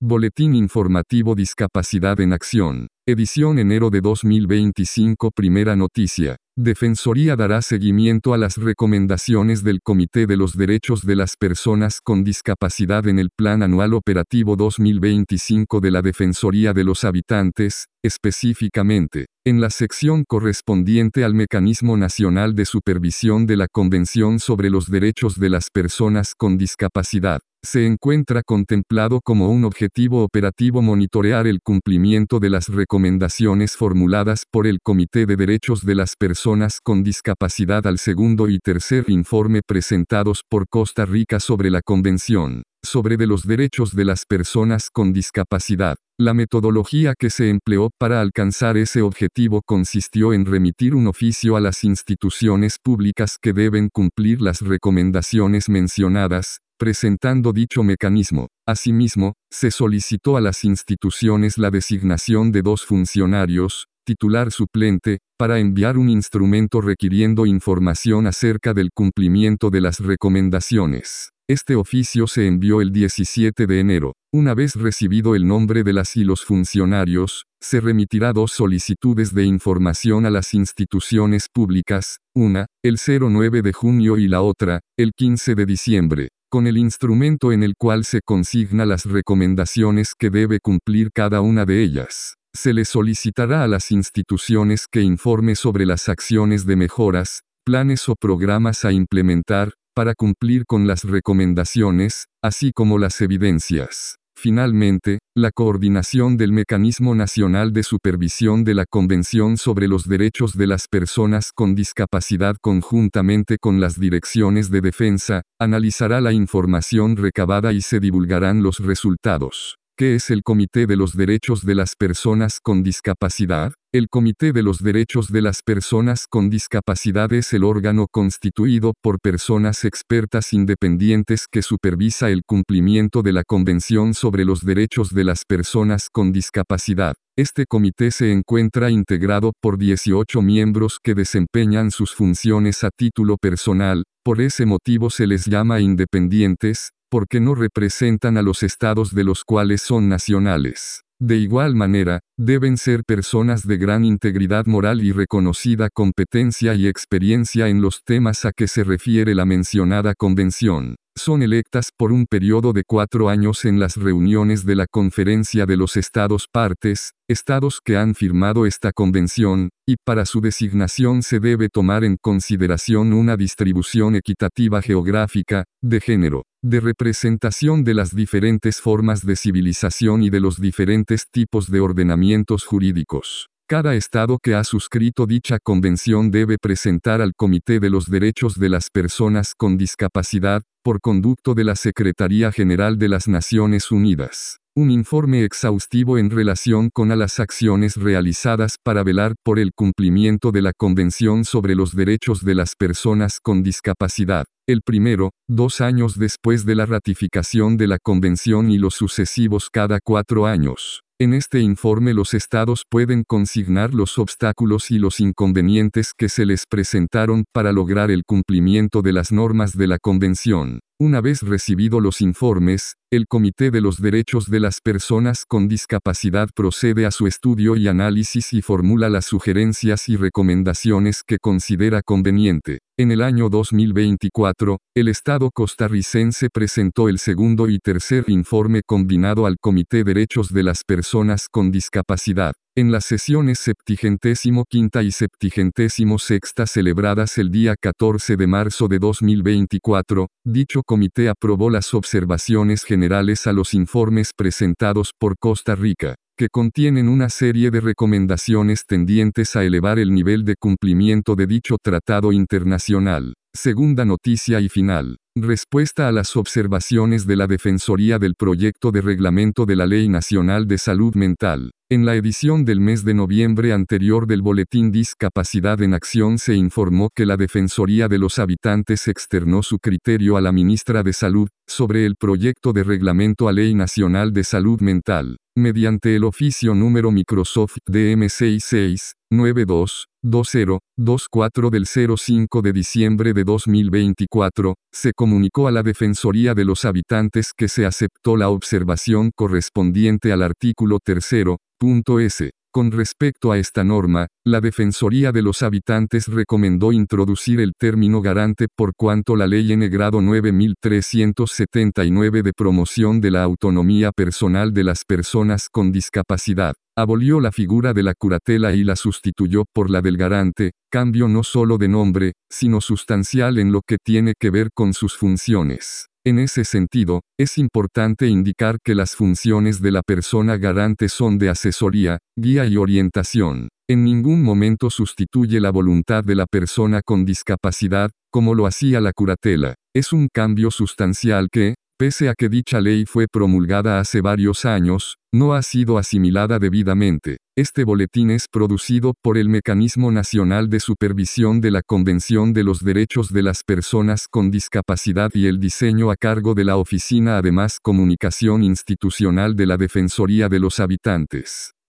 Boletín Informativo Discapacidad en Acción. Edición enero de 2025. Primera noticia. Defensoría dará seguimiento a las recomendaciones del Comité de los Derechos de las Personas con Discapacidad en el Plan Anual Operativo 2025 de la Defensoría de los Habitantes, específicamente, en la sección correspondiente al Mecanismo Nacional de Supervisión de la Convención sobre los Derechos de las Personas con Discapacidad. Se encuentra contemplado como un objetivo operativo monitorear el cumplimiento de las recomendaciones formuladas por el Comité de Derechos de las Personas con Discapacidad al segundo y tercer informe presentados por Costa Rica sobre la Convención sobre los Derechos de las Personas con Discapacidad. La metodología que se empleó para alcanzar ese objetivo consistió en remitir un oficio a las instituciones públicas que deben cumplir las recomendaciones mencionadas, presentando dicho mecanismo. Asimismo, se solicitó a las instituciones la designación de 2 funcionarios, titular suplente, para enviar un instrumento requiriendo información acerca del cumplimiento de las recomendaciones. Este oficio se envió el 17 de enero. Una vez recibido el nombre de las y los funcionarios, se remitirá 2 solicitudes de información a las instituciones públicas, una, el 09 de junio y la otra, el 15 de diciembre. Con el instrumento en el cual se consigna las recomendaciones que debe cumplir cada una de ellas. Se le solicitará a las instituciones que informe sobre las acciones de mejoras, planes o programas a implementar, para cumplir con las recomendaciones, así como las evidencias. Finalmente, la coordinación del Mecanismo Nacional de Supervisión de la Convención sobre los Derechos de las Personas con Discapacidad conjuntamente con las direcciones de defensa, analizará la información recabada y se divulgarán los resultados. ¿Qué es el Comité de los Derechos de las Personas con Discapacidad? El Comité de los Derechos de las Personas con Discapacidad es el órgano constituido por personas expertas independientes que supervisa el cumplimiento de la Convención sobre los Derechos de las Personas con Discapacidad. Este comité se encuentra integrado por 18 miembros que desempeñan sus funciones a título personal, por ese motivo se les llama independientes, porque no representan a los estados de los cuales son nacionales. De igual manera, deben ser personas de gran integridad moral y reconocida competencia y experiencia en los temas a que se refiere la mencionada convención. Son electas por un periodo de 4 años en las reuniones de la Conferencia de los Estados Partes, estados que han firmado esta convención, y para su designación se debe tomar en consideración una distribución equitativa geográfica, de género, de representación de las diferentes formas de civilización y de los diferentes tipos de ordenamientos jurídicos. Cada estado que ha suscrito dicha convención debe presentar al Comité de los Derechos de las Personas con Discapacidad, por conducto de la Secretaría General de las Naciones Unidas, un informe exhaustivo en relación con las acciones realizadas para velar por el cumplimiento de la Convención sobre los Derechos de las Personas con Discapacidad. El primero, 2 años después de la ratificación de la Convención y los sucesivos cada 4 años. En este informe los estados pueden consignar los obstáculos y los inconvenientes que se les presentaron para lograr el cumplimiento de las normas de la Convención. Una vez recibido los informes, el Comité de los Derechos de las Personas con Discapacidad procede a su estudio y análisis y formula las sugerencias y recomendaciones que considera conveniente. En el año 2024, el Estado costarricense presentó el segundo y tercer informe combinado al Comité de Derechos de las Personas con Discapacidad. En las sesiones 75ª y 76ª celebradas el día 14 de marzo de 2024, dicho comité aprobó las observaciones generales a los informes presentados por Costa Rica, que contienen una serie de recomendaciones tendientes a elevar el nivel de cumplimiento de dicho tratado internacional. Segunda noticia y final. Respuesta a las observaciones de la Defensoría del proyecto de reglamento de la Ley Nacional de Salud Mental. En la edición del mes de noviembre anterior del Boletín Discapacidad en Acción se informó que la Defensoría de los Habitantes externó su criterio a la ministra de Salud, sobre el proyecto de reglamento a Ley Nacional de Salud Mental, mediante el oficio número Microsoft DM66922024 del 05 de diciembre de 2024, se comunicó a la Defensoría de los Habitantes que se aceptó la observación correspondiente al artículo 3.s. Con respecto a esta norma, la Defensoría de los Habitantes recomendó introducir el término garante por cuanto la Ley N. Grado 9379 de promoción de la autonomía personal de las personas con discapacidad, abolió la figura de la curatela y la sustituyó por la del garante, cambio no solo de nombre, sino sustancial en lo que tiene que ver con sus funciones. En ese sentido, es importante indicar que las funciones de la persona garante son de asesoría, guía y orientación. En ningún momento sustituye la voluntad de la persona con discapacidad, como lo hacía la curatela. Es un cambio sustancial que, pese a que dicha ley fue promulgada hace varios años, no ha sido asimilada debidamente. Este boletín es producido por el Mecanismo Nacional de Supervisión de la Convención de los Derechos de las Personas con Discapacidad y el diseño a cargo de la Oficina Además Comunicación Institucional de la Defensoría de los Habitantes.